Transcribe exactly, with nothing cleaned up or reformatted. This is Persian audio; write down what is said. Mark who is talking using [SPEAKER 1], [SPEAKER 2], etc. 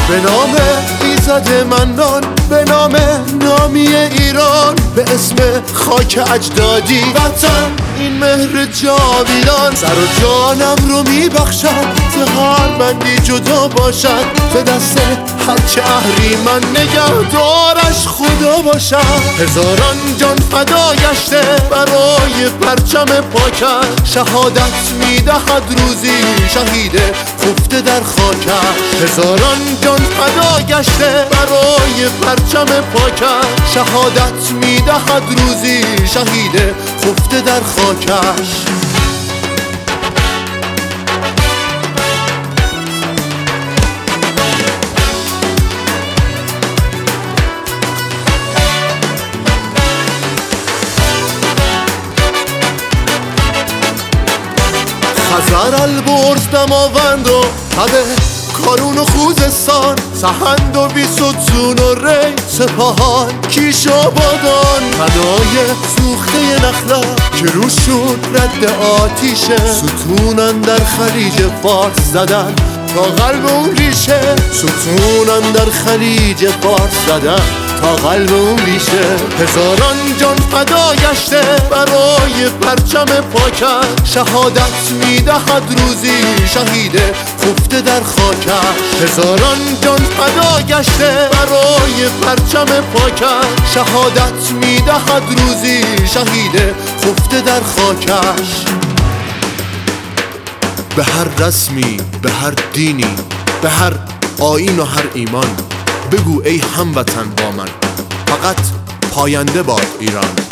[SPEAKER 1] به نام ایزد منان، به نام نامی ایران، به اسم خاک اجدادی وطن این مهر جاویدان. سر و جانم رو میبخشد ز هر بندی جدا باشد، به دست هرچه اهریمن نگهدارش خدا باشد. هزاران جان فدا گشته برای پرچم پاکش، شهادت میدهد روزی شهید خفته در خاکش. هزاران جان فدا گشته برای پرچم پاکش، شهادت میدهد روزی شهید خفته در خاکش. خزر البرز دماوند و تبه کارون و خوزستان، سهند و بیستون و ری سپاهان کیش آبادان. فدای سوخته نخلا که روشون رد آتیشه، ستونن در خلیج فارس زدن تا قلب اون ریشه. ستونن در خلیج فارس زدن تا قلب اون ریشه. هزاران جان فدا گشته برای پرچم پاکش، شهادت میدهد روزی شهید خفته در خاکش. هزاران جان فدا گشته برای پرچم پاکش، شهادت میدهد روزی شهید خفته در خاکش. به هر رسمی، به هر دینی، به هر آیین و هر ایمان، بگو ای هموطن با من، فقط پاینده باد ایران.